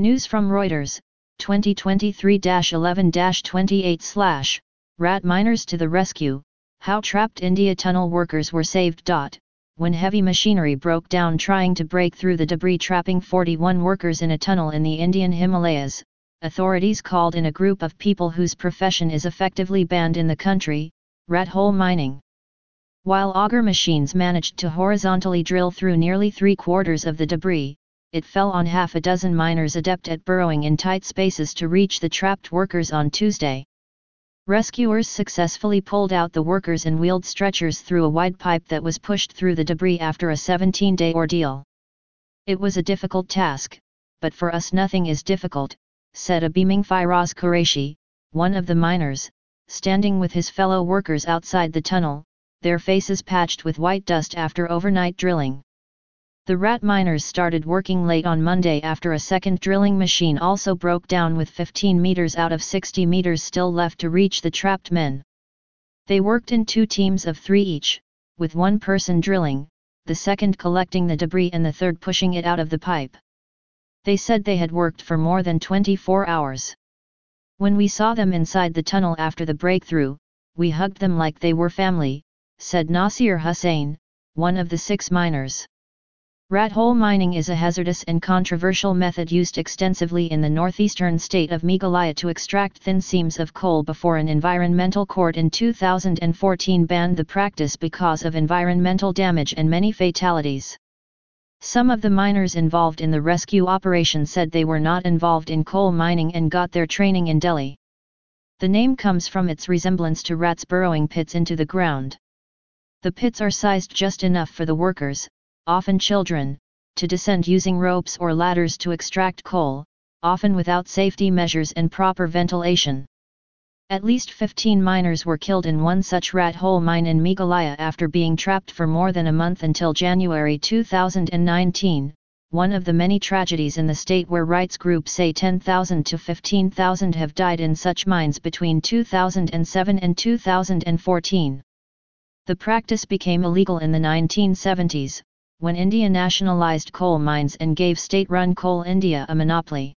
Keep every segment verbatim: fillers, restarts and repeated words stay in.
News from Reuters, twenty twenty-three dash eleven dash twenty-eight slash, rat miners to the rescue, how trapped India tunnel workers were saved. When heavy machinery broke down trying to break through the debris trapping forty-one workers in a tunnel in the Indian Himalayas, authorities called in a group of people whose profession is effectively banned in the country, rat hole mining. While auger machines managed to horizontally drill through nearly three quarters of the debris, it fell on half a dozen miners adept at burrowing in tight spaces to reach the trapped workers on Tuesday. Rescuers successfully pulled out the workers and wheeled stretchers through a wide pipe that was pushed through the debris after a seventeen-day ordeal. It was a difficult task, but for us nothing is difficult, said a beaming Firoz Qureshi, one of the miners, standing with his fellow workers outside the tunnel, their faces patched with white dust after overnight drilling. The rat miners started working late on Monday after a second drilling machine also broke down with fifteen meters out of sixty meters still left to reach the trapped men. They worked in two teams of three each, with one person drilling, the second collecting the debris and the third pushing it out of the pipe. They said they had worked for more than twenty-four hours. When we saw them inside the tunnel after the breakthrough, we hugged them like they were family, said Nasir Hussain, one of the six miners. Rat hole mining is a hazardous and controversial method used extensively in the northeastern state of Meghalaya to extract thin seams of coal before an environmental court in two thousand fourteen banned the practice because of environmental damage and many fatalities. Some of the miners involved in the rescue operation said they were not involved in coal mining and got their training in Delhi. The name comes from its resemblance to rats burrowing pits into the ground. The pits are sized just enough for the workers, often children, to descend using ropes or ladders to extract coal, often without safety measures and proper ventilation. At least fifteen miners were killed in one such rat hole mine in Meghalaya after being trapped for more than a month until January two thousand nineteen, one of the many tragedies in the state where rights groups say ten thousand to fifteen thousand have died in such mines between two thousand seven and two thousand fourteen. The practice became illegal in the nineteen seventies, when India nationalized coal mines and gave state-run Coal India a monopoly.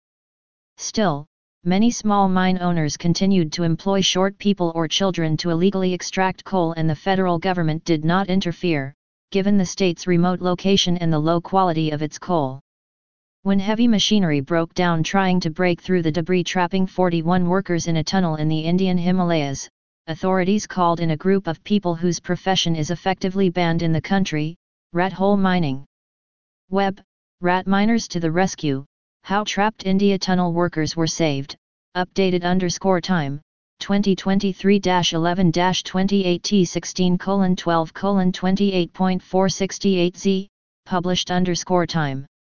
Still, many small mine owners continued to employ short people or children to illegally extract coal and the federal government did not interfere, given the state's remote location and the low quality of its coal. When heavy machinery broke down trying to break through the debris trapping forty-one workers in a tunnel in the Indian Himalayas, authorities called in a group of people whose profession is effectively banned in the country, rat hole mining. Web, rat miners to the rescue, how trapped India tunnel workers were saved, updated underscore time, twenty twenty-three dash eleven dash twenty-eight T sixteen colon twelve colon twenty-eight point four sixty-eight Z, published underscore time.